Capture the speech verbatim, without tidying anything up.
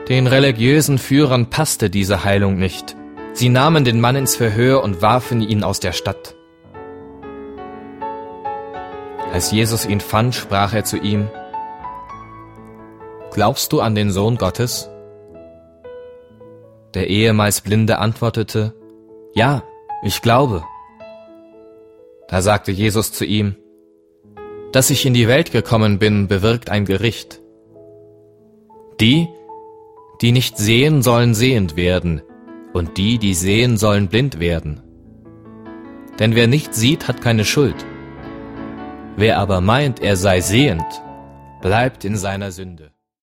Den religiösen Führern passte diese Heilung nicht. Sie nahmen den Mann ins Verhör und warfen ihn aus der Stadt. Als Jesus ihn fand, sprach er zu ihm: Glaubst du an den Sohn Gottes? Der ehemals Blinde antwortete: Ja, ich glaube. Da sagte Jesus zu ihm: Dass ich in die Welt gekommen bin, bewirkt ein Gericht. Die, die nicht sehen, sollen sehend werden, und die, die sehen, sollen blind werden. Denn wer nicht sieht, hat keine Schuld. Wer aber meint, er sei sehend, bleibt in seiner Sünde.